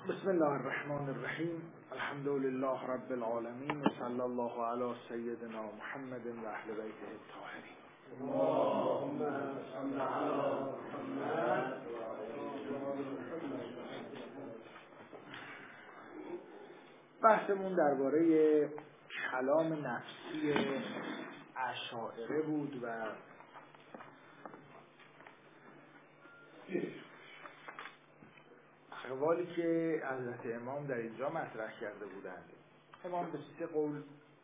بسم الله الرحمن الرحیم. الحمد لله رب العالمین و صلی الله علی سیدنا محمد و اهل بیته الطاهرین. اللهم صل علی محمد. بحثمون درباره کلام نفسی اشاعره بود و اقوالی که حضرت امام در اینجا مطرح کرده بودند. امام به 3 قول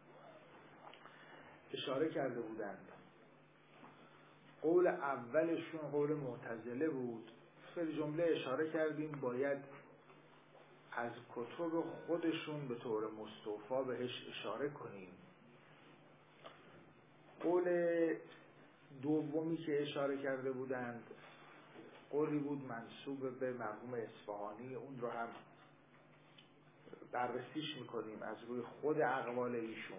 اشاره کرده بودند. قول اولشون قول معتزله بود. خیلی جمله اشاره کردیم باید از کتب خودشون به طور مستوفا بهش اشاره کنیم. قول دومی که اشاره کرده بودند قولی بود منسوب به مرحوم اصفهانی، اون رو هم بررسیش میکنیم از روی خود اقوال ایشون.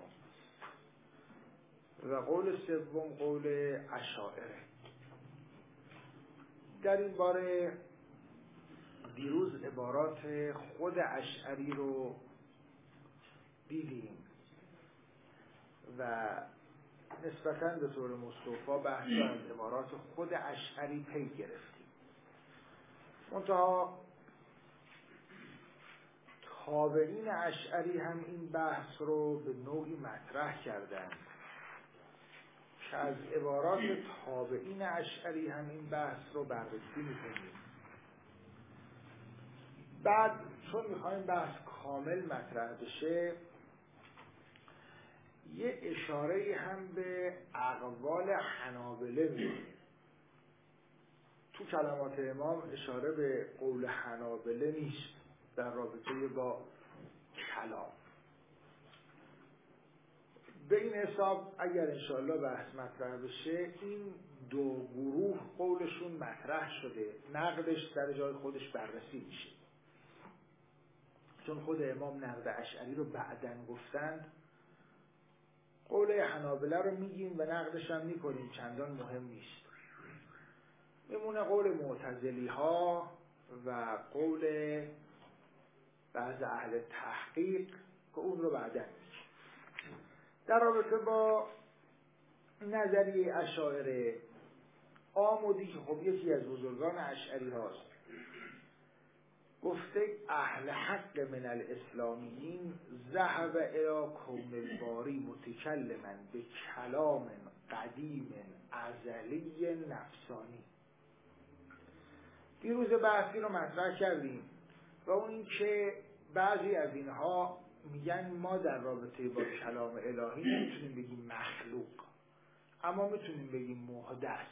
و قول سوم قول اشاعره. در این باره دیروز عبارات خود اشعری رو دیدیم و نسبتاً به طور مستوفا بحث از عبارات خود اشعری پی گرفتیم. منتها تابعین اشعری هم این بحث رو به نوعی مطرح کردند که از عبارات تابعین اشعری هم این بحث رو بررسی می‌کنیم. بعد چون می‌خوایم بحث کامل مطرح بشه یه اشاره هم به اقوال حنابله می‌کنیم. تو کلمات امام اشاره به قول حنابله نیست در رابطه با کلام. به این حساب اگر انشاءالله بحث مطرح بشه این دو گروه قولشون مطرح شده، نقدش در جای خودش بررسی میشه. چون خود امام نقد اشعری رو بعدن گفتند، قول حنابله رو میگیم و نقدش هم میکنیم، چندان مهم نیست. میمونه قول معتزلی ها و قول بعض اهل تحقیق که اون رو بعداً میگیم. در رابطه با نظریه اشاعره آمودی که خب یکی از بزرگان اشعری هاست گفته اهل حق من الاسلامیین ذهب الی کون الباری متکلما به کلام قدیم ازلی نفسانی. دیروز بحثی رو مطرح کردیم و اون این که بعضی از اینها میگن ما در رابطه با کلام الهی نمیتونیم بگیم مخلوق، اما میتونیم بگیم محدث.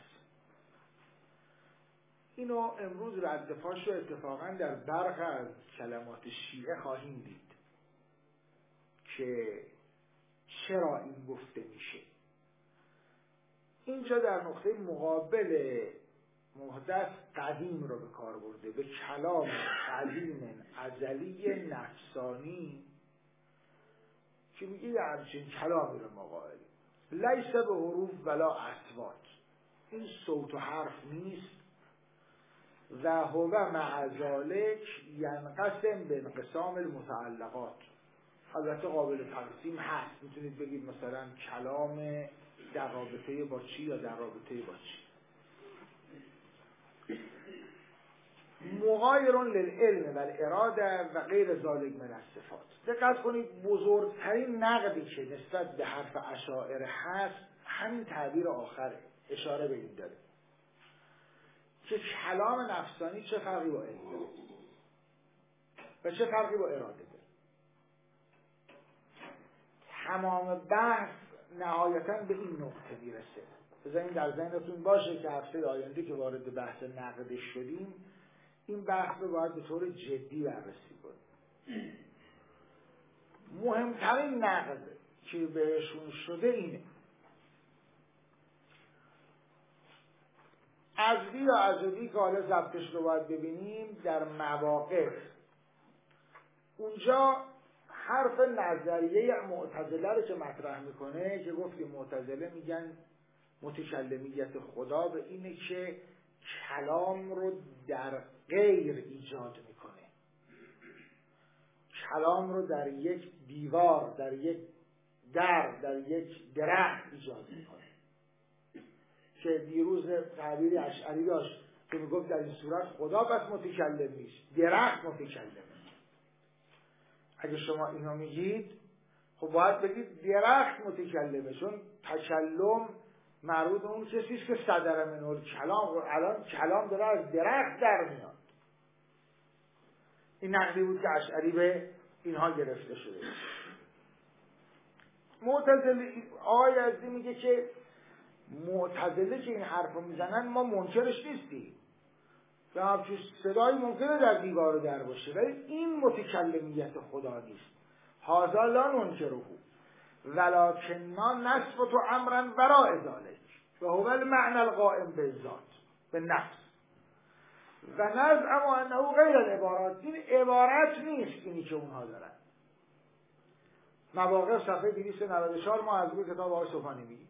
اینو امروز رد پاش رو اتفاقا در برخی از کلمات شیعه خواهیم دید که چرا این گفته میشه. اینجا در نقطه مقابل محدث قدیم رو به کار برده، به کلام قدیم ازلی نفسانی که میگه یه همچین کلامی رو ما قائلیم. لیس به حروف ولا اصوات، این صوت و حرف نیست. و هو مع ذلک ینقسم به انقسام المتعلقات. البته قابل تقسیم هست، میتونید بگید مثلا کلام در رابطه با چی یا در رابطه با چی. مغایر للعلم و الاراده و غیر ذالک من الصفات. دقت کنید بزرگترین نقدی که نسبت به حرف اشاعره هست همین تعبیر آخره، اشاره به این داره که کلام نفسانی چه فرقی با علم داره و چه فرقی با اراده داره. تمام بحث نهایتاً به این نقطه میرسه. بذارین در ذهنتون باشه که هفته آینده که وارد بحث نقدش شدیم این بحث رو باید به طور جدی بررسی کنیم. مهمترین نقد که بهشون شده اینه: عزبی یا عزبی که حالا ضبطش رو باید ببینیم در مواقف اونجا حرف نظریه معتزله رو که مطرح میکنه که گفتیم معتزله میگن متکلمیت خدا به اینه که کلام رو در غیر ایجاد میکنه. کلام رو در یک دیوار، در یک در یک درخت ایجاد میکنه که دیروز تعبیر اشعری داشت که میگفت در این صورت خدا بس متکلم نیست، درخت متکلمه. اگه شما اینو میگید خب باید بگید درخت متکلمه، چون تکلم مربوط به اون کسیست که صدر منه کلام. الان کلام داره از درخت در میاد. این نقدی بود که اشعری به اینها گرفته شده. معتزله آقای یزدی میگه که معتزله که این حرف رو میزنن ما منکرش نیستیم، و همچون صدایی ممکنه در دیوار در باشه، ولی این متکلمیت خدا نیست. هذا لا ننکره ولکننا نثبت امرا وراء ذلک و هو المعنى القائم بالذات بالنفس و نزعم انه غیر العبارات. این عبارت نیست اینی که اونها دارن. مواقف صفحه 294 ما از روی کتاب آقای سبحانی میگیم.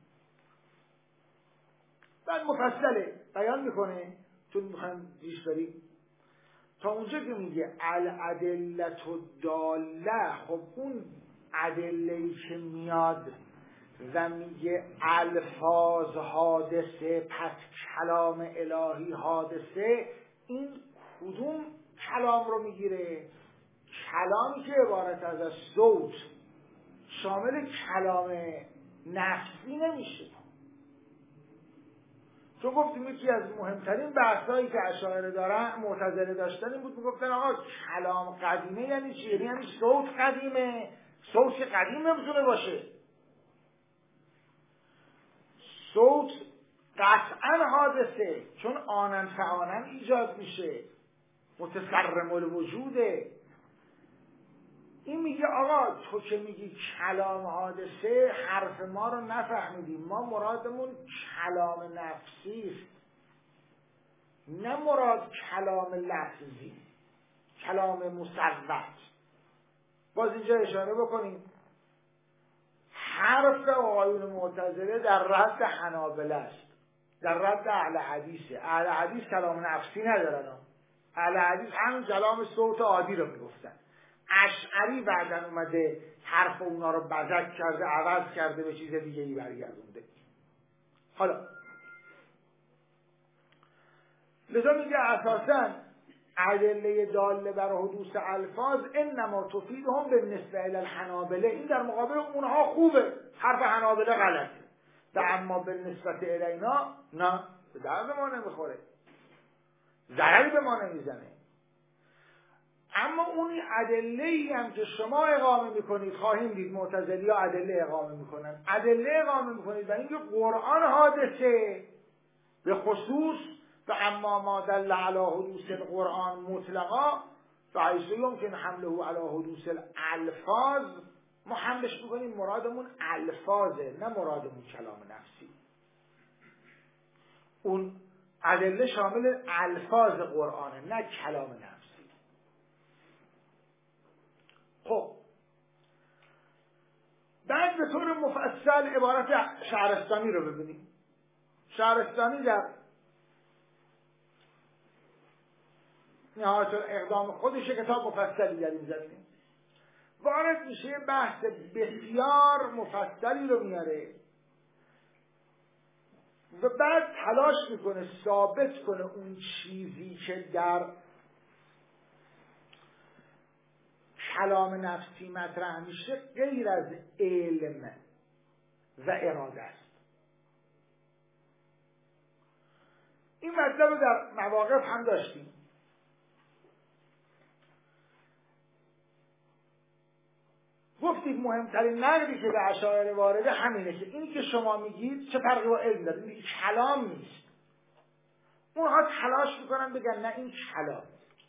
بعد مفصله بیان میکنه، چون میخوایم پیش بریم تا اونجا که میگه الادلة الداله. خب اون ادله‌ای که میاد و میگه الفاظ حادثه پس کلام الهی حادثه، این کدوم کلام رو میگیره؟ کلامی که عبارت از صوت شامل کلام نفسی نمیشه. چون گفتیم یکی از مهمترین بحثایی که اشاعره دارن معتزله داشتن این بود، میگفتن آقا کلام قدیمه یعنی چی؟ یعنی صوت قدیمه. صوت که قدیم نمیتونه باشه. صوت قطعا حادثه، چون آنن فآنن ایجاد میشه، متصرم الوجوده. این میگه آقا تو که میگی کلام حادثه حرف ما رو نفهمیدیم، ما مرادمون کلام نفسی است، نه مراد کلام لفظی، کلام مصوت. باز اینجا اشاره بکنیم حرف آقایون معتزله در رد حنابله است، در رد اهل حدیثه. اهل حدیث کلام نفسی ندارن، اهل حدیث همون کلام صوت عادی رو میگفتن. اشعری بعدن اومده حرف اونا رو بزک کرده، عوض کرده، به چیز دیگه ای برگردونده. حالا لذا میگه اساساً ادله داله بر حدوث الفاظ انما تفیدهم بالنسبه الی الحنابله. این در مقابل اونها خوبه، حرف حنابله غلطه، و اما بالنسبه الینا نه، به درد ما نمیخوره، ضرری به ما نمیزنه. اما اون ادله‌ای هم که شما اقامه میکنید، خواهیم دید معتزلی‌ها ادله اقامه میکنن، ادله اقامه میکنید و اینکه قرآن حادثه به خصوص و اما ما دل علی حدوث القرآن مطلقا فحیث یمکن حمله علی حدوث الالفاظ، ما حملش میکنیم مرادمون الفاظه، نه مرادمون کلام نفسی. اون ادله شامل الفاظ قرآنه، نه کلام نفسی. خب بعد به طور مفصل عبارت شهرستانی رو ببینیم. شهرستانی در نهایت اقدام خودش کتاب مفصلی در این زمینه وارد میشه، بحث بسیار مفصلی رو میاره و بعد تلاش میکنه ثابت کنه اون چیزی که در کلام نفسی مطرح میشه غیر از علم و اراده است. این مطلب رو در مواقف هم داشتیم. گفتید مهمترین نقدی که به اشاعره وارده همینه که اینی که شما میگید چه فرقی با علم داره، میگید کلام نیست. اونها تلاش میکنن بگن نه این کلام.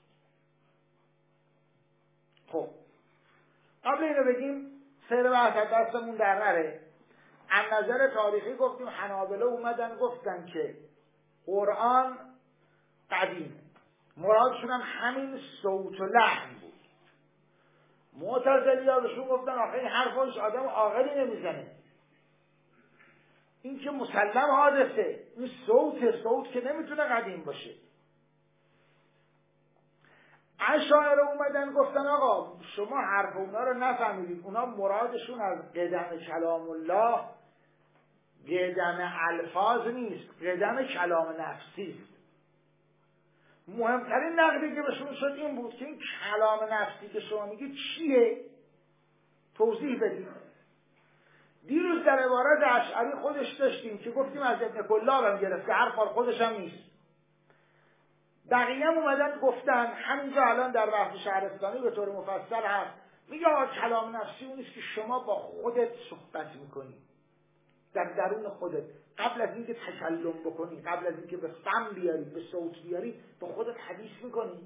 خب قبل اینو بگیم سیر بحث دستمون در نره، از نظر تاریخی گفتیم حنابله اومدن گفتن که قرآن قدیمه، مرادشون هم همین صوت و لحن بود. معتزلی‌ها بهشون گفتن آخه این حرفش آدم عاقلی نمیزنه، این که مسلم حادثه، این صوت که نمیتونه قدیم باشه. اشاعره اومدن گفتن آقا شما حرف اونا رو نفهمیدید، اونا مرادشون از قدم کلام الله قدم الفاظ نیست، قدم کلام نفسی است. مهمترین نقدی که بهشون شد این بود که این کلام نفسی که شما میگید چیه؟ توضیح بدید. دیروز در عبارت اشعری خودش داشتیم که گفتیم از ابن کلاب هم گرفته، هر کار خودش هم نیست. بقیه هم اومدن گفتن، همینجا الان در بحث شهرستانی به طور مفصل هست، میگه کلام نفسی اون است که شما با خودت صحبت میکنی، در درون خودت، قبل از اینکه تکلم بکنی، قبل از اینکه به فم بیاری، به صوت بیاری، با خودت حدیث میکنی.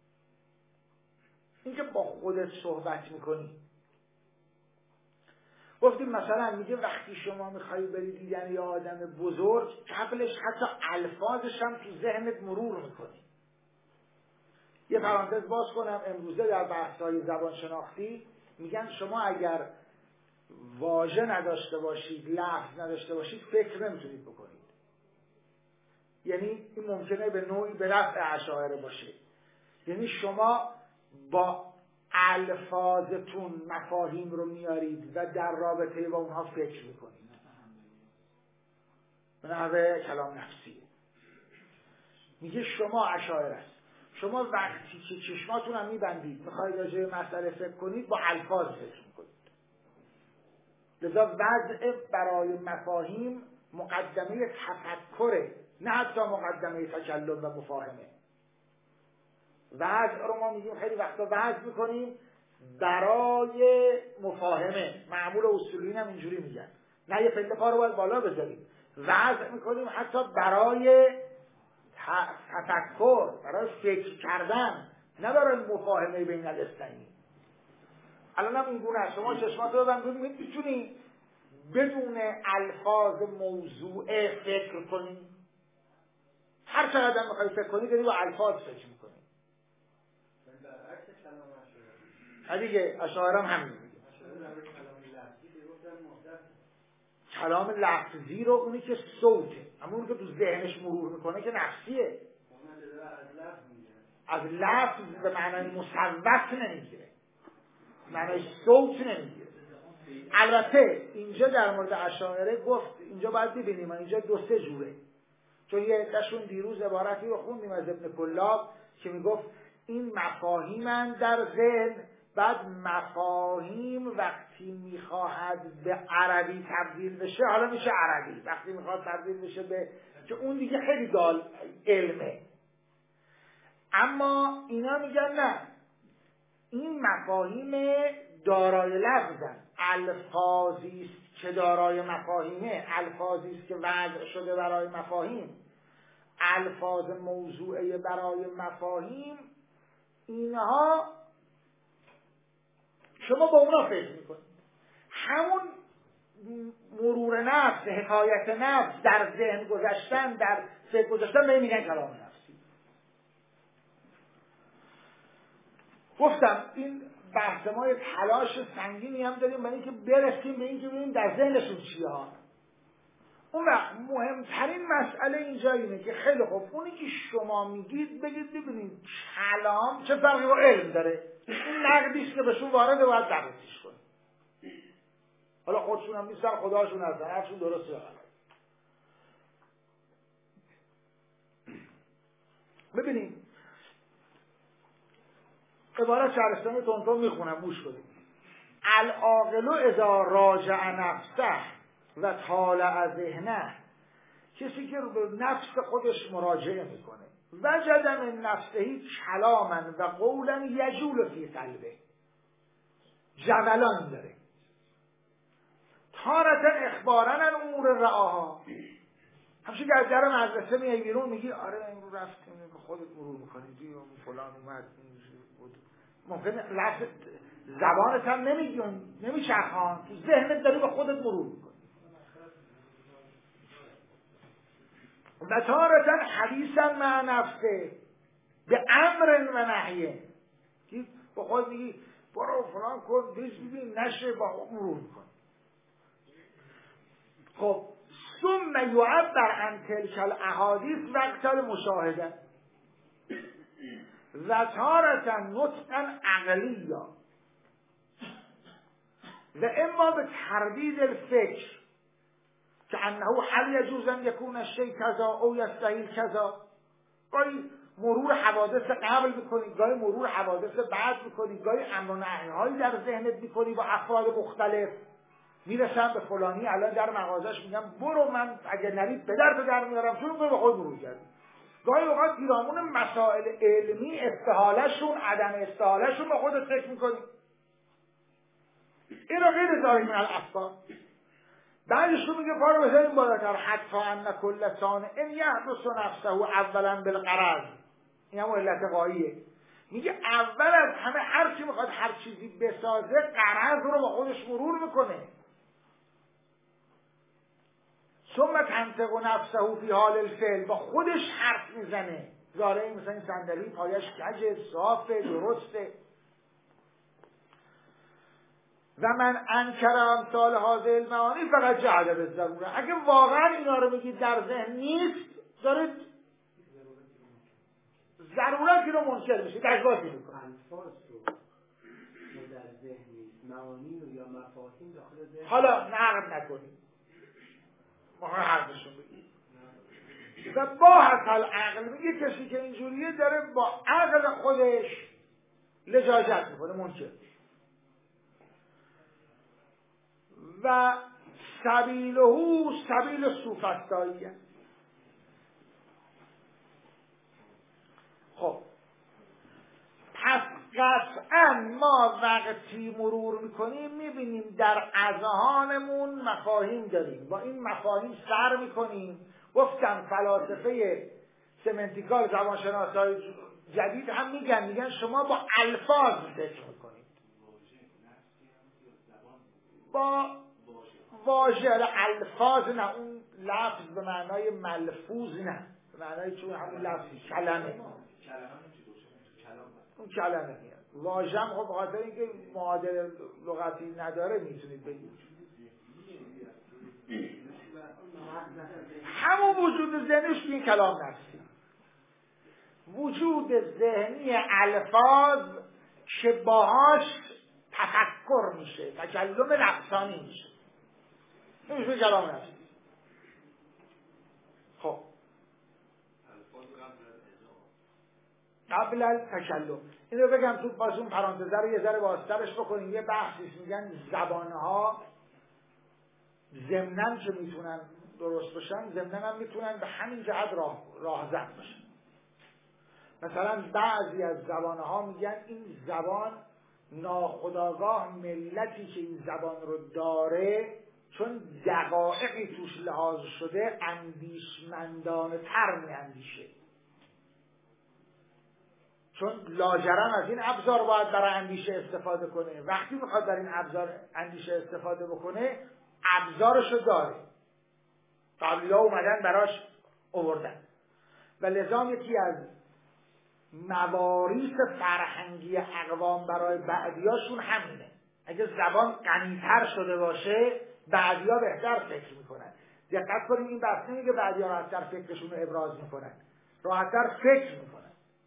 اینکه با خودت صحبت میکنی. گفتیم مثلا میگه وقتی شما میخوایی بری دیدن یه آدم بزرگ، قبلش حتی الفاظش هم تو ذهنت مرور میکنی. یه پرانتز باز کنم، امروزه در بحث‌های زبان شناختی میگن شما اگر واژه نداشته باشید، لفظ نداشته باشید، فکر نمیتونید بکنید. یعنی این ممکنه به نوعی به رفع اشاعره باشه. یعنی شما با الفاظتون مفاهیم رو میارید و در رابطه با اونها فکر میکنید. به نحوه کلام نفسی. میگه شما اشاعره است. شما وقتی که چشماتون هم میبندید میخواید راجع به مسئله فکر کنید، با الفاظ فکر میکنید. لذا وضع برای مفاهیم مقدمه تفکره، نه حتی مقدمه تکلم و مفاهمه. وضع رو ما میگیم خیلی وقتا وضع میکنیم برای مفاهمه. معمول اصولین هم اینجوری میگن، نه یه پله پا رو باید بالا بذاریم، وضع میکنیم حتی برای تفکر، برای فکر کردن، نه برای مفاهمه بین الاثنین. الان هم این گونه است. شما چشمات رو ببندید، میتونی بدون الفاظ موضوع فکر کنی. هر چقدر میخوای فکر کنی داری با الفاظ فکر میکنی. دیگه اشاعره هم همین میگه. کلام لفظی رو اونی که صوته، اما اونی که تو ذهنش مرور میکنه که نفسیه. از لفظ به معنای مصوت نمیگیره، معنای صوت نمیگیره. البته اینجا در مورد اشاعره گفت، اینجا باید ببینیم اینجا دو سه جوره. چون یه عده‌شون دیروز عبارتی رو خوندیم از ابن کلاب که میگفت این مفاهیمن در ذهن، بعد مفاهیم وقتی میخواهد به عربی تبدیل بشه حالا میشه عربی، وقتی میخواد تبدیل بشه به، که اون دیگه خیلی دال علمه. اما اینا میگن نه، این مفاهیم دارای لفظن، الفاظی است که دارای مفاهیمه، الفاظی است که وضع شده برای مفاهیم، الفاظ موضوعه برای مفاهیم. اینها شما با اونا فکر میکنید. همون مرور نفس، حکایت نفس، در ذهن گذشتن، در فکر گذاشتن به میگن کلام نفسی. گفتم این بحث ما یه تلاش سنگینی هم داریم برای اینکه برسیم به اینکه ببینیم در ذهنشون چیه ها. اون وقت مهمترین مسئله اینجا اینه که خیلی خوب اونی که شما میگید بگید ببینید کلام چه فرقی با علم داره. این نقدیست که بهشون وارده باید بررسیش کنید. حالا خودشون هم نیستن، خداشون هستن، هرشون درسته. ببینید عبارت شهرستانی تونتون میخونم، گوش کنید. العاقل اذا راجع نفسه و طالع ذهنه، کسی که به نفس خودش مراجعه میکنه، وجد من نفسه کلاما و قولا یجول فی قلبه، جولان داره، تارة اخبارا عن امور رعاها. همچون که از در مدرسه میای بیرون میگی آره امروز رفتیم، خودت مرور میکنی فلان اومد، ممکنه لفظ زبانت هم نمیچرخان، تو ذهنت داری به خودت مرور میکنی. و تارة حدیثا مع نفسه به امر و نهیه، با خود میگی برو فلان کن، بیش ببین نشه، با مرور میکنی. خب ثم یعبر عن تلک الاحادیث وقت المشاهده. و تارة نطقا عقلیا و اما به تردید الفکر که انه هل یجوز ان یکون الشیء کذا او یستحیل کذا. گاهی مرور حوادث قبل میکنی، گاهی مرور حوادث بعد میکنی، گاهی امر و نهی‌هایی در ذهنت میکنی با افراد مختلف. میرسم به فلانی الان در مغازش میگم برو من اگه نرید پدرتو در میارم، چون به خود مرور کردی. گاهی اوقات پیرامون مسائل علمی استحاله‌شون عدم استحاله‌شون با خودت فکر میکنی. این رو غیر ذالک من الافکار. بعدشون میگه پارو بزنیم بالاتر حتی ان کل صانع یحدث نفسه اولا بالغرض. این هم علت قاییه. میگه اول از همه هر کی میخواد هر چیزی بسازه غرض رو با خودش مرور میکنه. ثم تنطق نفسه فی حال الفعل، با خودش حرف میزنه. زاره مثلا این صندلی پایش کجه، صافه، درسته. و من انکر امثال هذه المعانی فقط جعل بالضروره. اگه واقعا اینا رو بگید در ذهن نیست، دارید ضرورتی رو منکر میشید، اجباتی میکنید. الفاظ رو در ذهن نیست، معانی رو یا مفاهیم داخل ذهن. حالا نقد نکنید، ما حرفشون بگید. و با حسل عقل میگه کسی که اینجوریه داره با عقل خودش لجاجت میکنه، منکر. و سبیله سبیل سوفسطائیه. خب پس قطعا ما وقتی مرور میکنیم میبینیم در اذهانمون مفاهیم داریم، با این مفاهیم سر میکنیم. گفتم فلاسفه سمنتیکال زبانشناسای جدید هم میگن شما با الفاظ فکر میکنید، با واژه. الفاظ نه، اون لفظ به معنای ملفوظ نه، به معنای چون همون لفظ کلمه، اون کلمه میاد. واژه هم خب بخاطر اینکه معادل لغتی نداره میتونید بگید. همون وجود ذهنیش این کلام نفسی، وجود ذهنی الفاظ که باهاش تفکر میشه، تکلم نفسانی میشه، این میشه کلام نفسی. خب قبل التکلم اینو بگم تو باز اون پرانتزه رو یه ذره بازترش بکنیم. یه بحثیش میگن زبانها ضمناً که میتونن درست باشن، ضمناً هم میتونن به همین جهت راهزن باشن. مثلا بعضی از زبانها میگن این زبان ناخودآگاه ملتی که این زبان رو داره چون دقایقی توش لحاظ شده اندیشمندانه تر میاندیشه، چون لاجرم از این ابزار باید برای اندیشه استفاده کنه. وقتی میخواد در این ابزار اندیشه استفاده بکنه ابزارشو داره، قبلی ها اومدن براش آوردن. و لذا یکی از مواریث فرهنگی اقوام برای بعدیاشون همینه. اگه زبان غنی‌تر شده باشه بعدیا بهتر فکر میکنن. دقت کنیم این بحث نمیگه بعدیا راحت‌تر فکرشون رو ابراز میکنن، راحت‌تر فکر میکنن،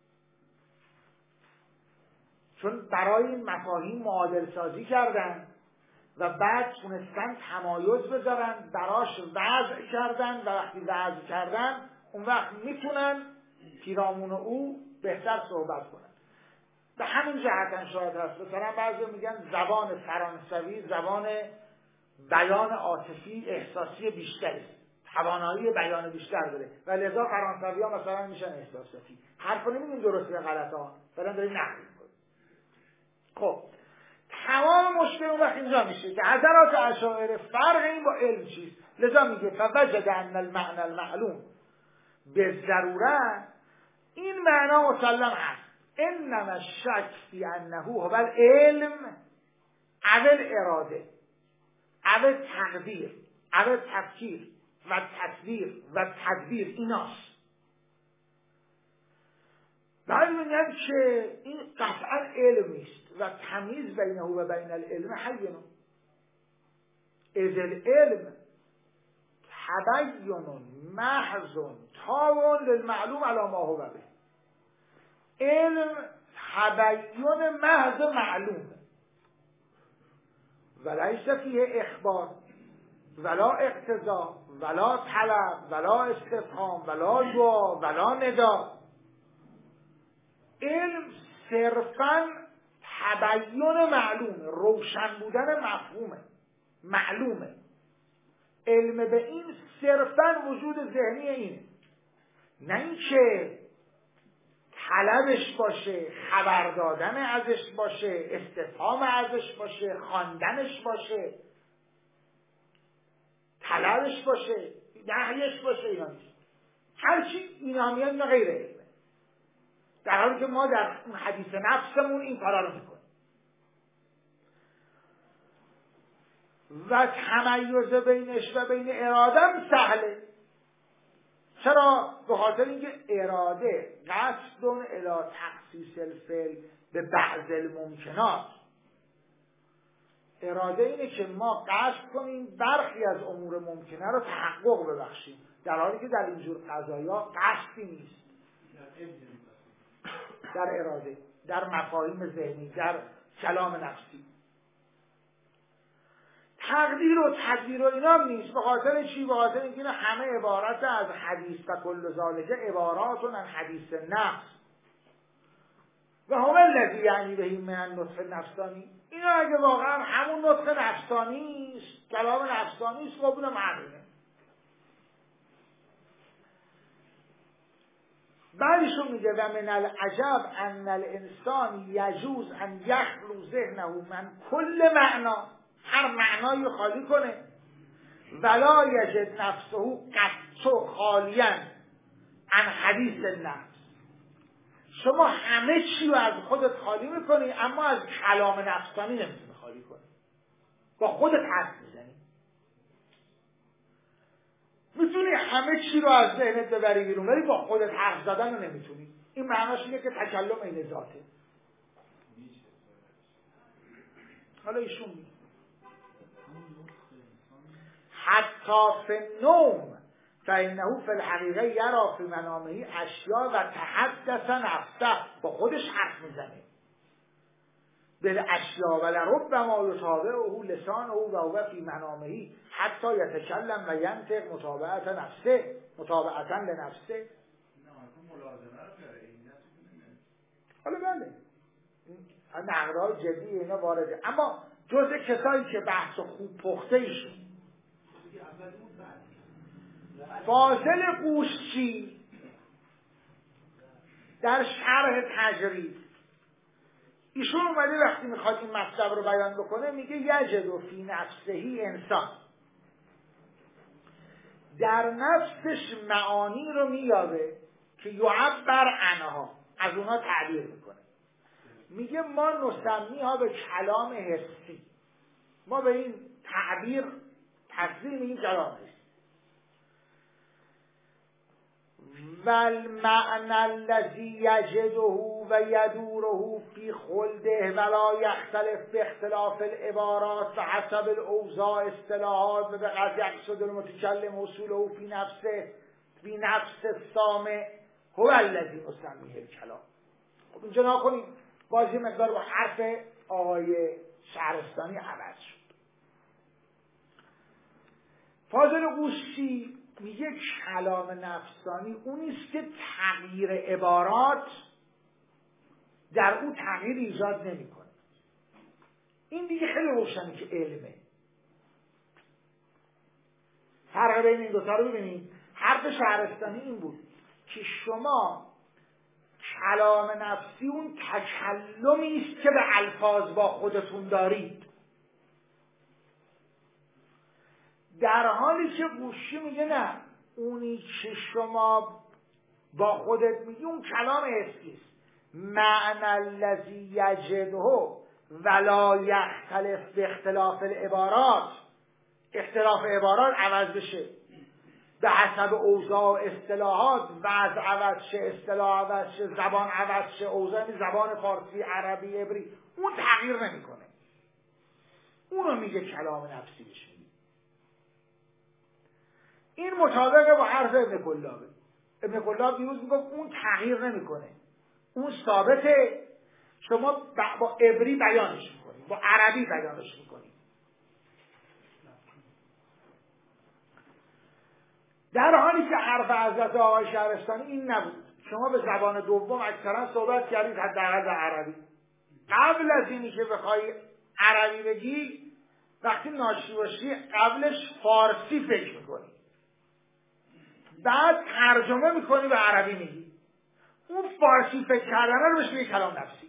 چون برای این مفاهیم معادل سازی کردن و بعد تونستن تمایز بذارن، براش وضع کردن و وقتی وضع کردن اون وقت میتونن پیرامون او بهتر صحبت کنن. به همین جهت شاید هست. مثلا بعضی میگن زبان فرانسوی زبان بیان عاطفی احساسی بیشتری، توانایی بیان بیشتر داره و لذا فرانسوی ها مثلا میشن احساساتی. حرفو نمیگیم درست یا غلط ها، فعلا داریم نقل میکنیم. خب تمام مشکل اون وقت اینجا میشه که حضرات اشاعره فرق این با علم چیست. لذا میگه فوجد ان المعنى المعلوم به ضرورت، این معنا مسلم هست. انما الشک فی انه هو العلم او الاراده او تقدیر او تفکیر و تصویر و تدبیر ایناست. بعد میگن که این قطعا علم نیست و تمیز بینه و بین العلم حیون. اذ العلم تبین محض تابع للمعلوم علی ما هو به. علم تبیین محض معلومه، ولیس فیه اخبار ولا اقتضا ولا طلب ولا استفهام ولا دعا ولا ندا. علم صرفاً تبیین معلومه، روشن بودن مفهومه، معلومه. علم به این صرفاً وجود ذهنی اینه، نه اینکه طلبش باشه، خبر دادن ازش باشه، استفهام ازش باشه، خواندنش باشه، طلبش باشه، نهیش باشه. اینا نیست. هرچی اینا میاد اینا غیر علمه، در حالی که ما در اون حدیث نفسمون این کارا رو میکنیم. و تمیز بینش و بین ارادم سهله. چرا؟ به خاطر اینکه اراده قصد الی تخصیص الفعل به بعض الممکنات، اراده اینه که ما قصد کنیم برخی از امور ممکنه رو تحقق ببخشیم، در حالی که در اینجور قضایا قصدی نیست. در اراده، در مفاهیم ذهنی، در کلام نفسی. تقدیر و تدبیر و اینا نیست. به خاطر چی؟ به خاطر اینکه همه عبارت از حدیث و کل ذالک عباراتون عن حدیث نفس و هم الذی یعنی بهم من النطق نفسانی. اینا اگه واقعا همون نطق نفسانی است، کلام نفسانی است، خب اونم معلومه. بعدشون میگه و من العجب ان الانسان یجوز ان یخلو ذهنه من کل معنا، هر معنایی خالی کنه، ولا یجد نفسه قط خالیا عن حدیث النفس. شما همه چی رو از خودت خالی میکنی، اما از کلام نفسانی نمیتونی خالی کنی. با خودت حرف میزنی، میتونی همه چی رو از ذهنت ببری بیرون، ولی با خودت حرف زدن رو نمیتونی. این معناش اینه که تکلم این ذاته. حالا ایشون میگه حتی فی النوم فانه فی الحقیقه یرا فی منامه اشیاء و تحدث نفسه. با خودش حرف میزنه بالاشیاء و لربما یتابعه لسانه و هو فی منامه حتی یتکلم و ینطق متابعتا لنفسه. حالا بله نقرهای جدی اینا وارده، اما جزء کسایی که بحث خوب پخته ایشون. فاضل قوشچی در شرح تجرید ایشون اومده وقتی میخواد این مطلب رو بیان بکنه میگه یجد فی نفسهی انسان، در نفسش معانی رو مییابه که یعبر عنها، از اونها تعبیر میکنه. میگه ما نسمیها به کلام حسی، ما به این تعبیر تصدیق این کلام حسی. والمعنى الذي يجده ويدوره في خلده ولا يختلف باختلاف العبارات وحسب الاوضاع اصطلاحات وبقد يقصد المتكلم وصوله في نفس السامع هو الذي نسميه الكلام. خب اینجا نکنیم باز یه مقدار با حرف آقای شهرستانی عوض شد. فاضل قوشچی میگه کلام نفسانی اونیست که تغییر عبارات در اون تغییر ایجاد نمیکنه. این دیگه خیلی روشنه که علمه. فرق بین این دوتا رو ببینید. حرف شهرستانی این بود که شما کلام نفسی اون تکلمی است که به الفاظ با خودتون دارید، در حالی که قوشچی میگه نه، اونی که شما با خودت میگی اون کلام حسی است. معنی الذی یجده ولا یختلف باختلاف العبارات، اختلاف عبارات عوض بشه به حسب اوضاع اصطلاحات، وضع عوض شه، اصطلاح عوض شه، زبان عوض شه، اوضاع زبان فارسی، عربی، عبری، اون تغییر نمیکنه. اونو میگه کلام نفسی بشه. این مطابق با حرف ابن کلابه. ابن کلاب دیروز میگفت اون تغییر نمیکنه، اون ثابته، شما با عبری بیانش میکنید، با عربی بیانش میکنید. در حالی که حرف حضرت آقای شهرستانی این نبود. شما به زبان دوم اکثرا صحبت کردید حداقل به عربی. قبل از اینی که بخوای عربی بگی، وقتی ناشی باشی قبلش فارسی فکر میکنی، بعد ترجمه میکنی به عربی میگی. اون فارسی فکر کردن رو بهش میگی کلام نفسی.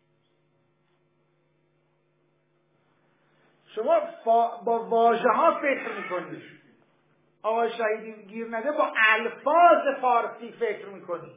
شما با واژه ها فکر میکنی، آقای شهیدی گیر نده، با الفاظ فارسی فکر میکنی،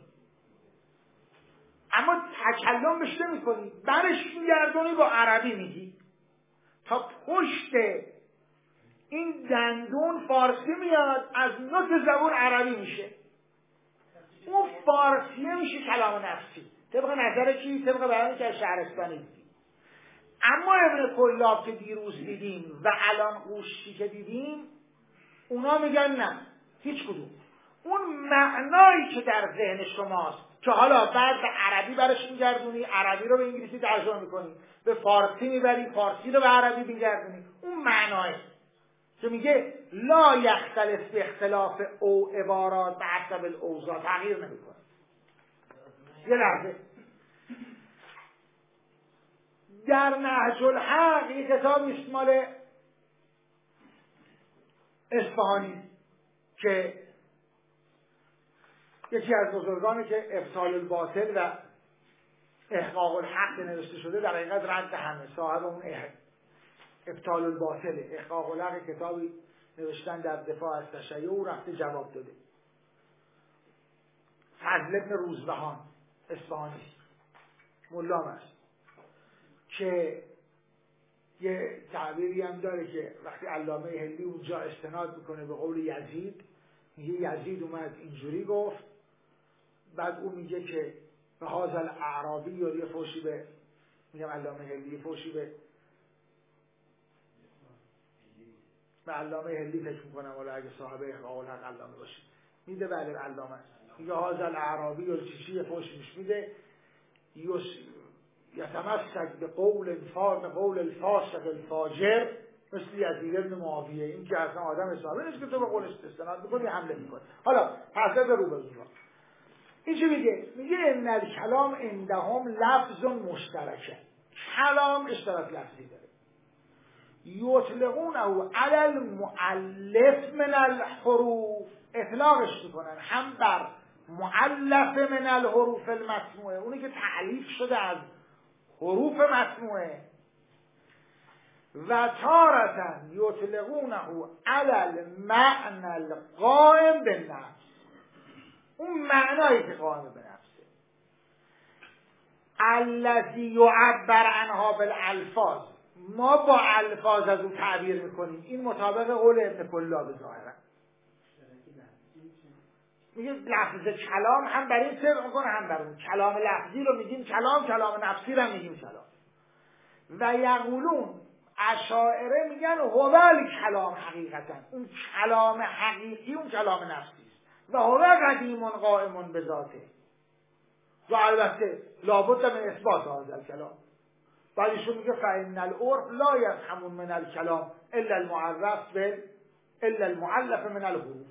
اما تکلم بهش نمیکنی، برش میگردونی با عربی میگی. تا پشت این دندون فارسی میاد، از نوک زبون عربی میشه. اون فارسیه میشه کلام نفسی، طبق نظر کی؟ طبق بیانی که از شهرستانی دیدیم. اما ابن کلاب که دیروز دیدیم و الان قوشی که دیدیم، اونا میگن نه، هیچ کدوم. اون معنایی که در ذهن شماست که حالا بعد به عربی برش میگردونی، عربی رو به انگلیسی ترجمه میکنی، به فارسی میبری، فارسی رو به عربی میگردونی، اون معنایی که میگه لا یختلف به اختلاف او عبارات به حسب الاوضاع، تغییر نمیکنه. یه لحظه، در نهج الحق یک کتابی است مال اصفهانی که یکی از بزرگانی که ابطال الباطل و احقاق الحق نوشته شده، در حقیقت رد همه، صاحب اون ابطال الباطل، احقاق الحق کتابی نوشتن در دفاع از تشیع، او رفته جواب داده. فضل ابن روزبهان اصفهانی ملام است که یه تعبیری هم داره که وقتی علامه هلی اونجا استناد میکنه به قول یزید، میگه یزید اومد اینجوری گفت، بعد اون میگه که به هذا الاعرابی، یا یه فوشی به، میگم علامه هلی فوشی به علامه هلی فکر میکنم، ولی اگه صاحب احقاق الحق علامه باشه میده، بله علامه است، میگه هذا الاعرابی یا چیشی فوشی میش میده، یتمسک به قول الفاسق الفاجر مثل یزید بن معاویه. این که اصلا آدم حسابه نیست که تو به قولش استناد بکنی حمله میکنی. حالا پس رو به زورا این چی میگه؟ میگه ان الکلام عندهم لفظ مشترکه، کلام اشتراک لفظی داره. یطلقونه علی المؤلف من الحروف، اطلاقش میکنن هم بر مؤلف من الحروف المسموعه، اونی که تألیف شده از حروف مسموعه، و تارتن یطلقونه علی المعنى القائم بالنفس، اون معنایی که قائم به نفسه، الذی یعبر عنها بالالفاظ، ما با الفاظ از اون تعبیر میکنیم. این مطابق قول ابن کلاب ظاهرا میگه لفظ کلام هم بر این طبق میکنه هم بر اون. کلام لفظی رو میگیم کلام، کلام نفسی رو میگیم کلام. و یقولون، اشاعره میگن هو کلام حقیقتا، اون کلام حقیقی اون کلام نفسی است و هو قدیم قائم بذاته، و البته لابد من اثبات هذا الکلام. بعد ایشون میگه فإن العرف لا یفهم من الکلام الا المعرف به الا المؤلف من الحروف.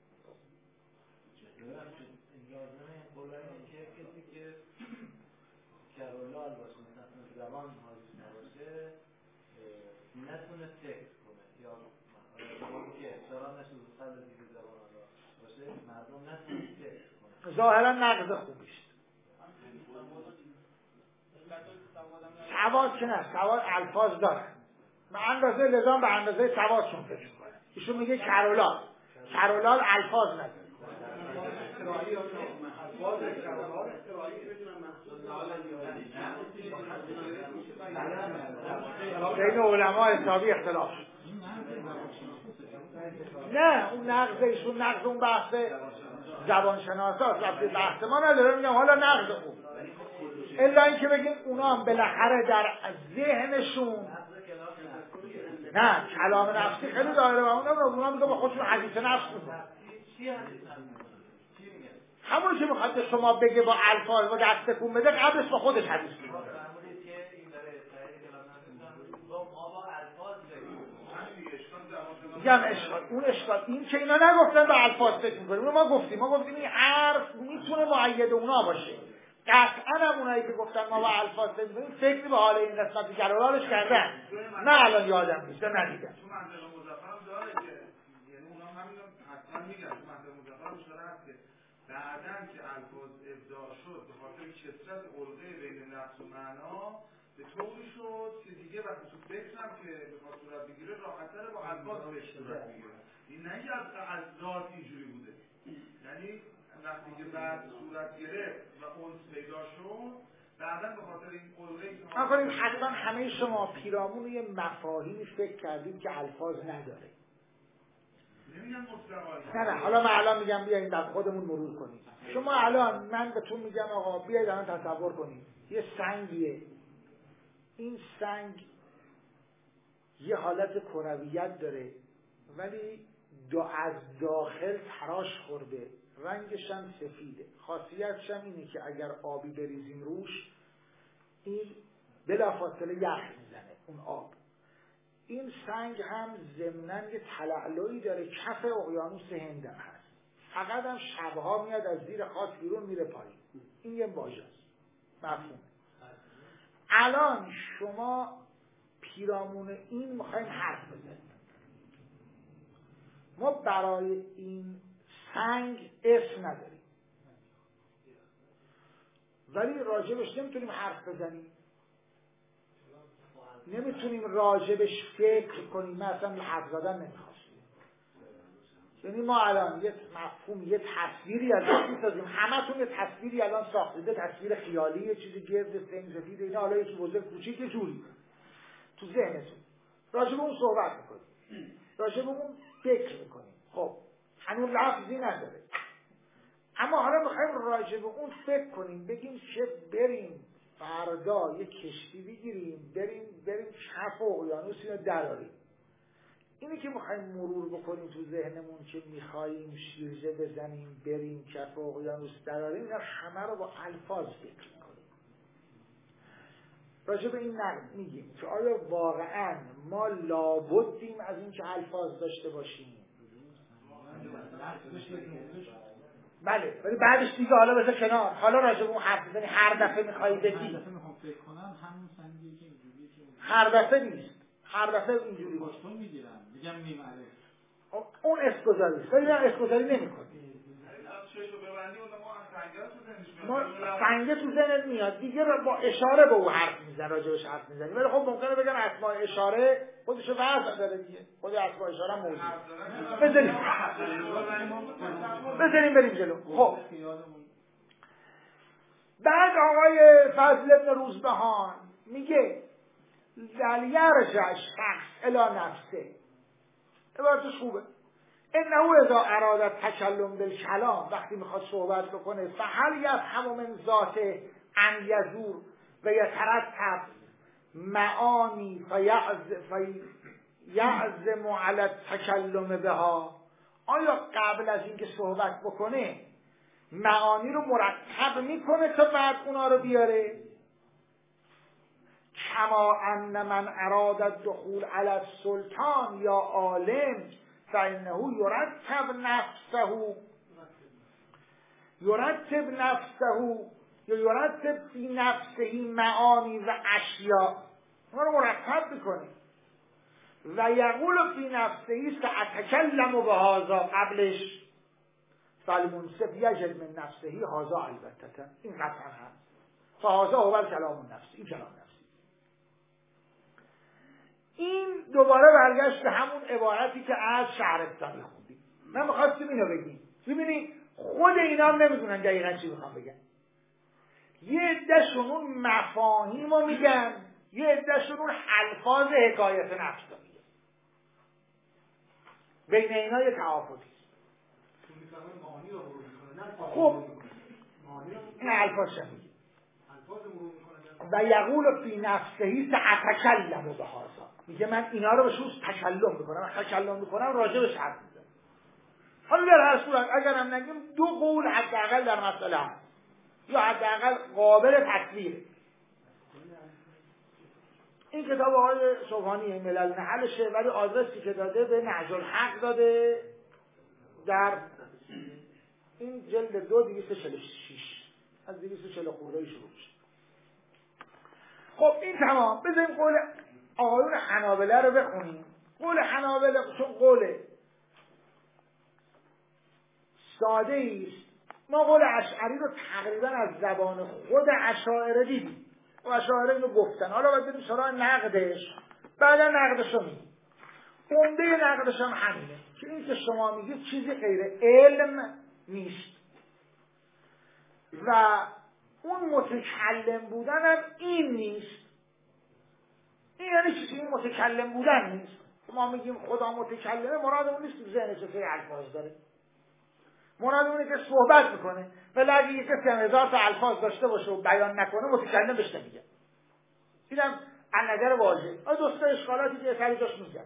نتونه فکر کنه یا که سلام نشد قبل از اینکه زبان باشه، مردم نتونه فکر کنه. ظاهرا نقض خوبیست. سواد که نه، سواد الفاظ داره، به اندازه لزام به اندازه سوادشون فکر کنه. ایشون میگه کرولال الفاظ نداره. بین علما حسابی اختلاف شد. نه اون نقض ایشون نقض اون بحث زبانشناساست، رفته بحث ما نداره. میگم حالا نقض خوب، الا اینکه بگیم اونا هم بالاخره در ذهنشون نه کلام نفسی خیلی داره و اونا میگه با خودشون حدیث نفس میکنن. همونی که میخواد به شما بگه با الفاظ و دست تکون بده قبلش با خودش حدیث میکنه. میگم اشکال، اون اشکال این که اینا نگفتن به الفاظ فکر میکنیم، ما گفتیم این حرف میتونه مؤید اونا باشه. قطعا هم اونایی که گفتن ما با الفاظ فکر میکنیم فکری به حال این قسمت جلالش کردن. نه الان یادم نیست، ندیدم. تو منطقه مظفر داره که یعنی اونا همین حتما میگن تو منطقه مظفر داره هست که بعدن که الفاظ ابداع شد به خاطر کثرت علقه بین نفس و معنا به طوری شد که دیگه وقتی تو فکرم که بخواد صورت بگیره راحت‌تر با الفاظ صورت بگیره. این نه از ذات اینجوری بوده، یعنی وقتی که بعد صورت گرفت و اون پیدا شد بعداً به خاطر این علقه که حتما همه شما پیرامون یه مفاهیمی فکر کردید که الفاظ نداره. نمیگم مطلقاً. نه حالا من الان میگم بیایید در خودمون مرور کنیم. شما الان من بهتون میگم آقا بیایید الان تصور کنید یه سنگیه، این سنگ یه حالت کرویت داره ولی از داخل تراش خورده، رنگش هم سفیده. خاصیتش هم اینه که اگر آبی بریزیم روش این بلافاصله یخ میزنه اون آب. این سنگ هم ضمناً یه تلالویی داره، کف اقیانوس هند هست، فقط هم شبها میاد از زیر خاک بیرون میره پایین. این یه واژه است، مفهوم. الان شما پیرامون این میخوایم حرف بزنیم. ما برای این سنگ اسم نداریم ولی راجبش نمیتونیم حرف بزنیم، نمیتونیم راجبش فکر کنیم. من اصلا حرف زدن نمیخواستیم. یعنی ما الان یه مفهوم، یه تصویری ازش میسازیم، همتون یه تصویری الان ساختید، تصویر خیالی، یه چیزی گرد سنگ زدید، اینا حالا یکی بزرگ کوچیک یه جوری تو ذهنتون راجب اون صحبت میکنیم، راجب اون فکر میکنیم. خب هنوز لفظی نداره، اما حالا میخوایم راجب اون فکر کنیم، بگیم که بریم فردا یه کشتی بگیریم بریم کف اقیانوس اینو دراریم. اینی که میخوایم مرور بکنیم تو ذهنمون که میخواییم شیرجه بزنیم بریم کف اقیانوس دراریم، اینا همه رو با الفاظ فکر میکنیم. راجب این میگیم که آیا واقعا ما لابدیم از این که الفاظ داشته باشیم؟ بله، ولی بعدش دیگه حالا بذار کنار، حالا راجب اون حرف بزنی. هر دفعه میخوایی بگی، هر دفعه میخوام فکر کنم همون سنگی که اینجوری که هر دفعه نیست، هر دفعه اینجوری باستون میگیرم میگم نیماره اون اسکوزاری است، ولی من اسکوزاری نمی‌کنم. ما سنگه تو ذهنت میاد دیگه، با اشاره به او حرف میزنه، راجبش حرف میزنی. ولی خب ممکنه بگم اسماء اشاره خودشو وضع داره دیگه، خود اسماء اشاره موجود. بذاریم بریم جلو. خب بعد آقای فضل ابن روزبهان میگه یرجع شخص الی نفسه. عبارتش خوبه. انه اذا اراد تکلم بالکلام، وقتی میخواد صحبت بکنه، فهل یفهم من ذات ان یزور و یترتب معانی فیعزم علی التکلم بها، آیا قبل از اینکه صحبت بکنه معانی رو مرتب میکنه تا بعد اونا رو بیاره؟ کما ان من اراد الدخول علی السلطان یا عالم فانه یرتب نفسه یا یرتب فی نفسه معانی و اشیاء، اونا رو مرتب میکنه. و یقول فی نفسه سأتکلم بهذا، قبلش فالمنصف یجد من نفسه هذا البته، این قطعا هست، فهذا هو الکلام النفسی، این کلام نفسی. این دوباره برگشت به همون عبارتی که از شهرستانی خوندیم. من میخواستم اینو بگیم. ببینید خود اینا هم نمیدونن دقیقا چی میخوام بگن. یه عده‌شون اون مفاهیم رو میگن، یه عده‌شون اون الفاظ حکایت نفس رو میگن. بین اینا یه تفاوتی. خب این الفاظ چه میگه؟ و یقول فی نفسه سأتکلم بهذا، میگه من اینا رو به شوز تکلم میکنم، تکلم میکنم راجبش حرف میزنم. حالا در هر صورت اگر هم نگیم دو قول حداقل در مسئله هست یا حداقل قابل تصویره. این کتاب آقای سبحانی ملل نحلشه، ولی آدرسی که داده به نهج الحق داده در این جلد 246 از 240 خورده شروع میشه. خب این تمام. بذاریم قول آقایون حنابله رو بخونیم. قول حنابله چون قول ساده ایست، ما قول اشعری رو تقریبا از زبان خود اشاعره دیدیم و اشاعره اینو گفتن. حالا باید بریم سراغ نقدش، بعدا نقدش رو میگیم. عمده نقدش هم همینه که این که شما میگید چیزی غیر علم نیست و اون متکلم بودن هم این نیست. این یعنی چیزی این متکلم بودن نیست. ما میگیم خدا متکلمه، مراد اون نیست که ذهنش چه الفاظ داره، مراد اونه که صحبت میکنه. ولی اگه یک کسی 1000 تا الفاظ داشته باشه و بیان نکنه متکلم بهش نمیگه. اینم از نظر واژه. دوستا اشکالاتی که سری جاش میگن،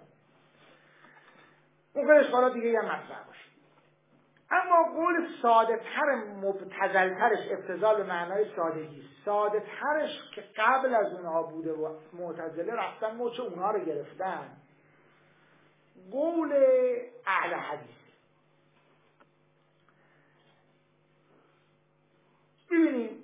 ممکن اشکالات دیگه هم مطرح باشه. اما قول ساده تر مبتذل ترش، ابتذال به معنای سادگی، ساده ترش که قبل از اونها بوده و معتزله رفتن موچه اونها رو گرفتن، قول اهل حدیث. ببینیم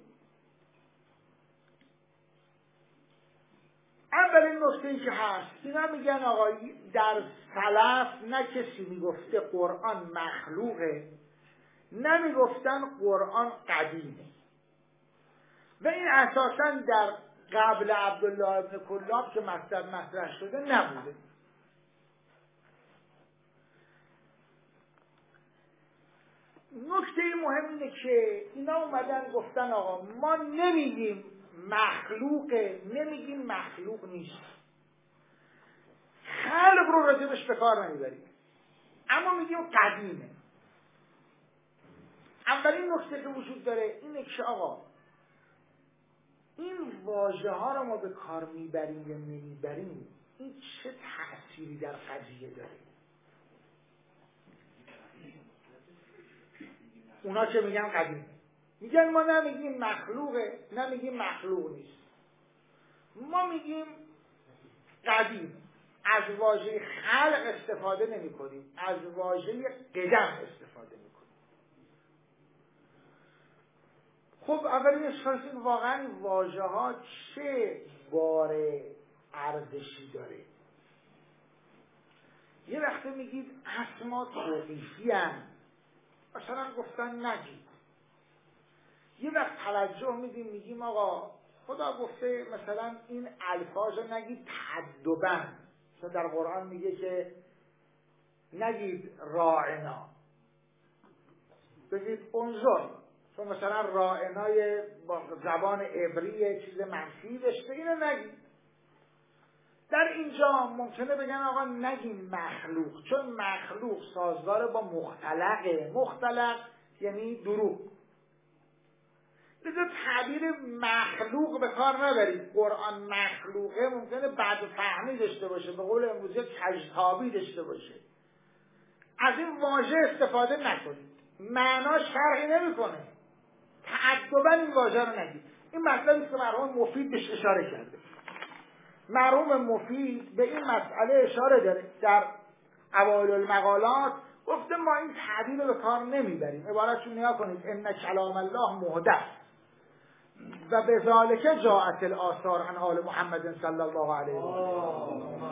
اولین نکته‌ای که هست، اینا میگن آقا در سلف نه کسی میگفته قرآن مخلوقه، نه میگفتن قرآن قدیمه و این اساساً در قبل عبدالله ابن کلاب که مطرح شده نبوده. نکته مهم اینه که اینا اومدن گفتن آقا ما نمیگیم مخلوقه، نمیگیم مخلوق نیست، خلق رو راجبش به کار نمیبریم، اما میگیم قدیمه. اولین نکته که وجود داره اینه که آقا این واژه ها رو ما به کار میبریم یا نمیبریم، این چه تأثیری در قضیه داره؟ اونا که میگن قدیم، میگن ما نمیگیم مخلوقه، نمیگیم مخلوق نیست، ما میگیم قدیم. از واژه خلق استفاده نمی کنیم، از واژه قدم استفاده می کنیم. خب اولین اشکال این واقعا واژه ها چه بار ارزشی داره؟ یه وقته میگید اسما توقیفی هستند، مثلا گفتن نگید. یه وقت توجه میدیم میگیم آقا خدا گفته مثلا این الفاظ رو نگید تأدباً، مثلا در قرآن میگه که نگید راعنا، بگید انظر، چون مثلا راعنای با زبان عبری چیز منفی داشته، اینو نگید. در اینجا ممکنه بگن آقا نگیم مخلوق، چون مخلوق سازگار با مختلقه، مختلق یعنی دروغ. بذار تعبیر مخلوق به کار نبرید. قرآن مخلوقه ممکنه بد فهمی داشته باشه، به قول امروزی کژتابی داشته باشه. از این واژه استفاده نکنید، معناش فرقی نمیکنه. تأدباً این واژه رو نگید. این مطلبی که مرحوم مفید بهش اشاره کرده. مرحوم مفید به این مسئله اشاره داره در اوایل المقالات، گفته ما این تعبیر رو به کار نمیبریم. عبارتشون نیا کنید ان کلام الله محدث و بذالک جاءت الآثار عن آل محمد صلی الله علیه و آله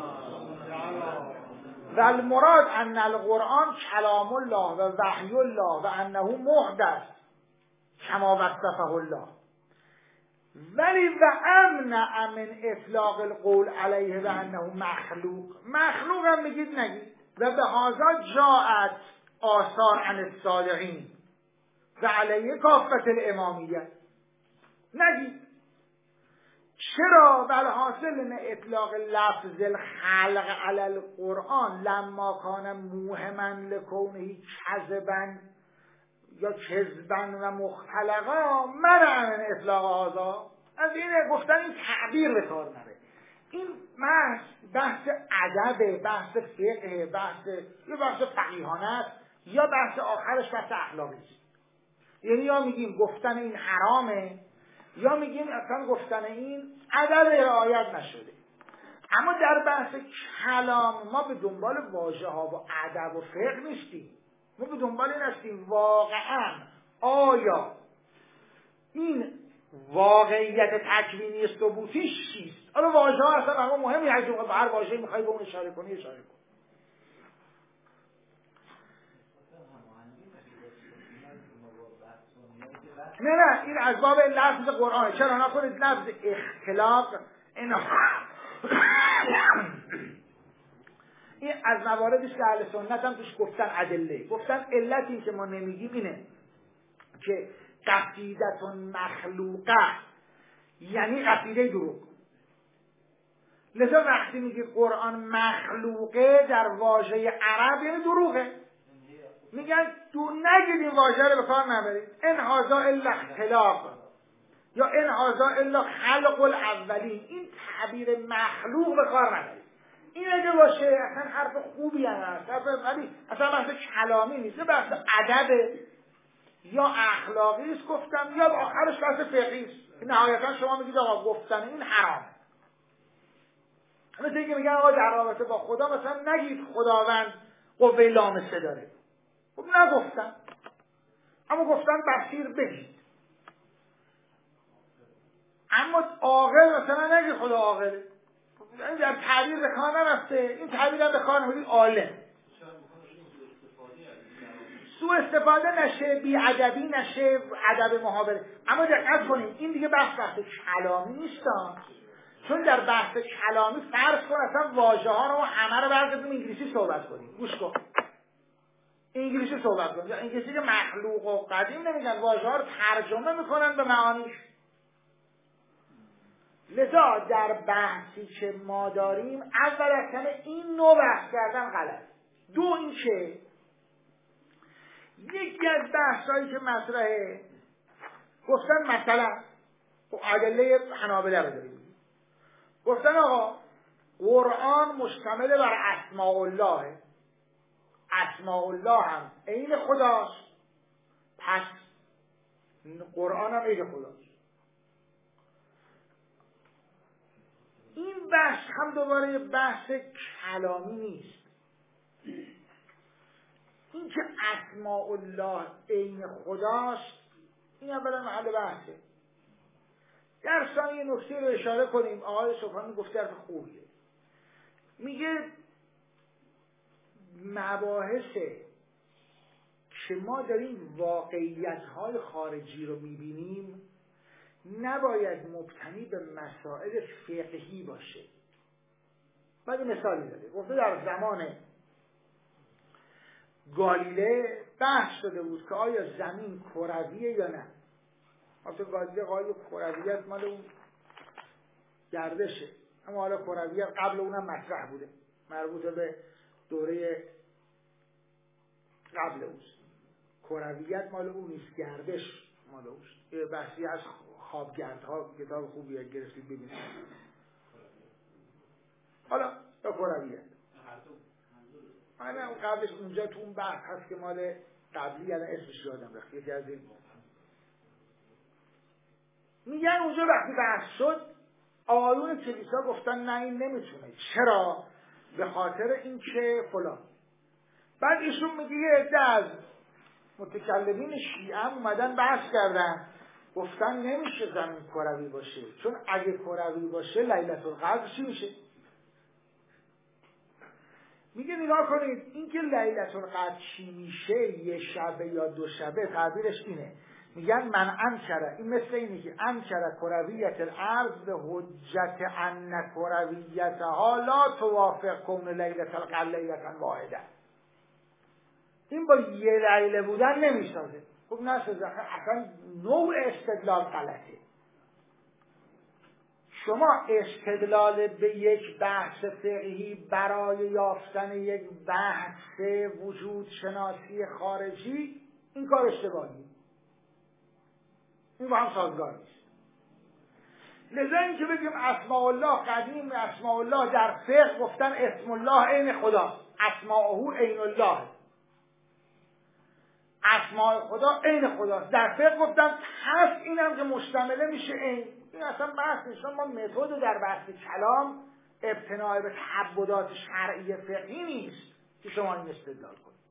و المراد ان القرآن کلام الله و وحی الله و انه محدث کما وصفه الله، ولی و امنع من اطلاق القول علیه و انه مخلوق هم میگید نگید. و به هذا جاءت آثار عن الصالحین و علیه کافة الامامیه، نگید. چرا؟ بل حاصل من اطلاق لفظ الخلق علی القرآن لما کان موهما لکونه کذبا یا کذبا و مختلقا منع من اطلاق هذا. از این گفتن این تعبیر به کار نره. این بحث ادب، بحث فقه، بحث فقیهانه است یا بحث آخرش بحث اخلاقی است. یعنی یا میگیم گفتن این حرامه، یا میگیم اصلا گفتن این ادب رعایت نشده. اما در بحث کلام ما به دنبال واژه ها و ادب و فقه نیستیم. ما به دنبال این هستیم واقعا آیا این واقعیت تکوینی ثبوتیش چیست؟ حالا واژه ها اصلا اما مهمی هست، به هر واژه‌ای میخوای به اون اشاره کنی اشاره کن. نه این از باب لفظ قرآنه. چرا نکنید لفظ اختلاف این از مواردی که اهل سنت هم توش گفتن ادله، گفتن علتی که ما نمیگیم اینه که قصیدتون مخلوقه یعنی قصیده دروغ. لذا وقتی میگی قرآن مخلوقه در واژه عرب یعنی دروغه. میگن نگید این واژه رو به کار نبرید، ان هذا الا اختلاق یا ان هذا الا خلق الاولین. این تعبیر مخلوق به کار نبرید. این اگه باشه اصلا حرف خوبی هست، ولی اصلا بحث کلامی نیست، بحث ادب یا اخلاقی است گفتم، یا آخرش بحث فقهی است. نهایتا شما میگید آقا گفتن این حرام. مثل اینکه میگن آقا در رابطه با خدا مثلا نگید خداوند قوه لامسه داره. خب نگفتن، اما گفتن بصیر بگید. اما عاقل مثلا نگید خدا عاقله. این در تعبیر به کار نرفته، این تعبیر هم به کار نمیدید عالم. سوء استفاده نشه، بی ادبی نشه، ادب محاوره. اما دقت کنیم این دیگه بحث کلامی نیست، چون در بحث کلامی فرض کن اصلا واژه ها رو همه رو برگردیم انگلیسی صحبت کنیم. گوش کن، انگلیسی صحبت کنیم. انگلیسی که مخلوق و قدیم نمیگن، واژه ها رو ترجمه میکنن به معانیش. لذا در بحثی که ما داریم اول از همه این نوع بحث کردن غلط. دو این که یکی از بحثایی که مطرحه گفتن مثلا ادله حنابلة رو داریم، گفتن آقا قرآن مشتمل بر اسماء الله، اسماء الله هم عین خداست، پس قرآن هم عین خداست. این بحث هم دوباره بحث کلامی نیست. این که اسماء الله عین خداست این اولا محل بحثه. در ثانیه نکته رو اشاره کنیم. آقای سبحانی گفته حرف خوبیه، میگه مباحث که ما داریم واقعیت‌های خارجی رو میبینیم نباید مبتنی به مسائل فقهی باشه. بعد مثالی داره، گفته در زمان گالیله بحث شده بود که آیا زمین کرویه یا نه. البته گالیله قائل کرویت مال اون گردشه، اما حالا کرویت قبل اونم مطرح بوده، مربوط به دوره قبل اوست. کرویت مال اون نیست، گردش مال اوست. یه بحثی از خوابگردها کتاب خوبیه گرفتید ببینید. حالا یا کرویت من اون قبلش اونجا تو اون بحث هست که مال قبلی یعنی اسمش یادم رفت، یکی از این میگن اونجا وقتی بحث شد آیون کلیسا گفتن نه این نمیتونه. چرا؟ به خاطر این که فلان. بعد ایشون میگه یه عده از متکلمین شیعه هم اومدن بحث کردن، گفتن نمیشه زمین کروی باشه، چون اگه کروی باشه لیلة القدر چی میشه؟ میگه نگاه کنید این که لیلة القدر چی میشه، یه شبه یا دو شبه، تعبیرش اینه. میگن من انکره، این مثل اینه که انکره کرویت الارض به حجت ان کرویتها لا توافق کون لیلة القدر لیلة واحده. این با یه لیله بودن نمیشازه. خب نشازه، اصلا نوع استدلال غلطه. شما استدلال به یک بحث فقهی برای یافتن یک بحث وجود شناسی خارجی، این کار اشتباهی، این با هم سازگار نیست. لذا این که بگیم اسماء الله قدیم، اسماء الله در فقه گفتن اسم الله عین خدا، اسماءه عین الله. اسماء خدا عین خداست. در فقه گفتم هست اینم که مشتمله میشه عین. این اصلا بحث نیست. ما متد در بحث کلام ابتناء به تعبدات شرعی فقهی نیست که شما این استدلال کنید.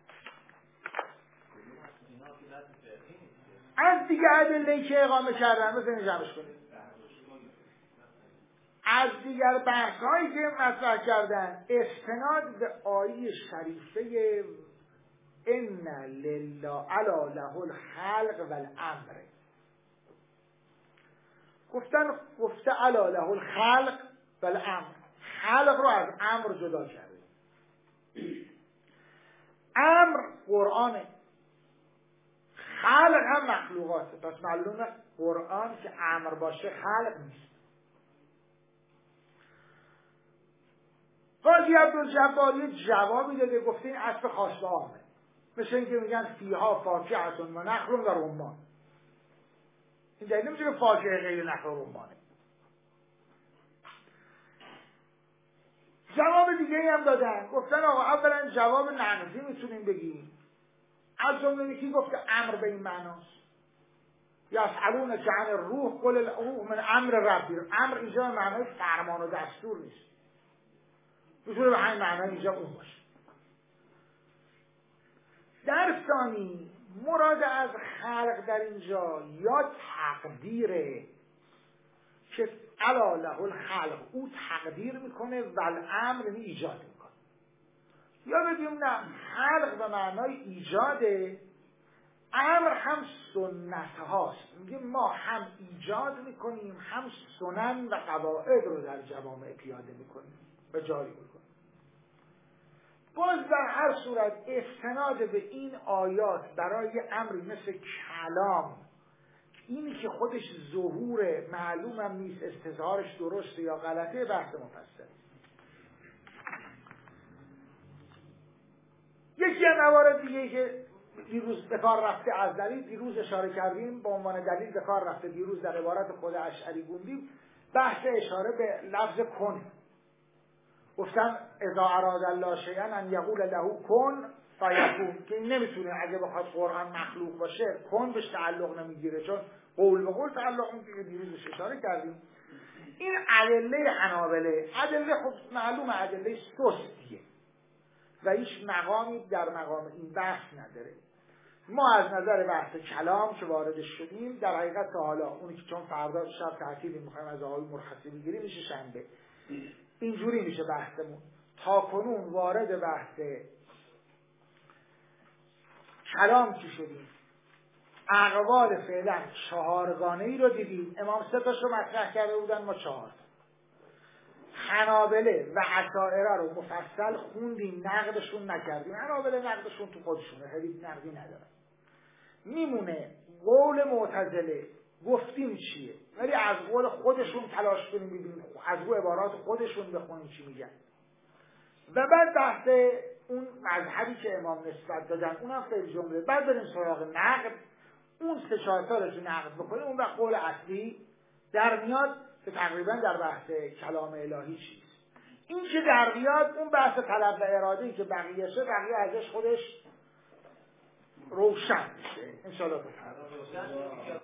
از دیگه ادله‌ای که اقامه کردن بزنید جمعش کنید. از دیگر بحث‌هایی که مطرح کردن استناد به آیه شریفه ان لله علی له الخلق والامر. گفته علی له الخلق والامر. خلق رو از امر جدا کرده. امر قرآنه، خلق هم مخلوقاته. پس معلومه قرآن که امر باشه خلق نیست. قاضی عبدالجباری جوابی داده، گفته این عطف خاص به عامه، مثل اینکه میگن فیها فاکهة و نخل و رمان. این دلیل نمیشه که فاکهه غیر نخل و رمانه. جواب دیگه هم دادن، گفتن آقا اولا جواب نعنزی میتونیم بگیم، از جمله یکی گفته امر به این معناست، یسألونک عن الروح قل الروح من امر ربی. امر اینجا معنای فرمان و دستور نیست، میتونه به همین معنای اینجا اون باشه. در ثانی مراد از خلق در اینجا یا تقدیره که علی له الخلق، او تقدیر میکنه و الامر ایجاد میکنه، یا بگیم نه خلق به معنای ایجاده، امر هم سنت هاست، میگیم ما هم ایجاد میکنیم هم سنن و قواعد رو در جوامع پیاده میکنیم و جاری میکنیم. باز در هر صورت استناد به این آیات برای امری مثل کلام، اینی که خودش ظهور معلومم نیست استظهارش درسته یا غلطه، بحث مفصل. یکی از موارد دیگه که دیروز به کار رفته از دلیل، دیروز اشاره کردیم به عنوان دلیل به کار رفته، دیروز در عبارت خود اشعری گوندیم، بحث اشاره به لفظ کن. گفتم اذا اراد الله شیئا ان یقول له کن فیکون، که این نمیتونه اگه بخواد قرآن مخلوق باشه کن بهش تعلق نمیگیره، چون قول به قول تعلق میگیره. دیروزش اشاره کردیم. این ادله حنابله، ادله خب معلوم ادله سستیه و هیچ مقامی در مقام این بحث نداره. ما از نظر بحث کلام که وارد شدیم، در حقیقت تا حالا اونی که چون فردا شب تعطیلی میخوایم از آقای مرخصی بگیریم میشه شنبه، اینجوری میشه بحثمون. تا کنون وارد بحث کلام که شدیم، اقوال فعلا 4 ای رو دیدیم. امام 3 تاشو مطرح کرده بودن، ما 4. حنابله و اشاعره رو مفصل خوندیم، نقدشون نکردیم. حنابله نقدشون تو خودشونه، خیلی نقدی ندارن. میمونه قول معتزله، گفتیم چیه، ولی از قول خودشون تلاش کنیم ببینیم، از رو عبارات خودشون بخونیم چی میگن. و بعد بحث اون مذهبی که امام نسبت دادن، اونم خیلی جمله. بعد بریم سراغ نقد، اون 3-4 تا رو نقد بکنیم، اون وقت قول اصلی در میاد که تقریبا در بحث کلام الهی چیست. این که در میاد اون بحث طلب و اراده‌ای که بقیه شه، بقیه ازش خودش روشن میشه ان شاء الله.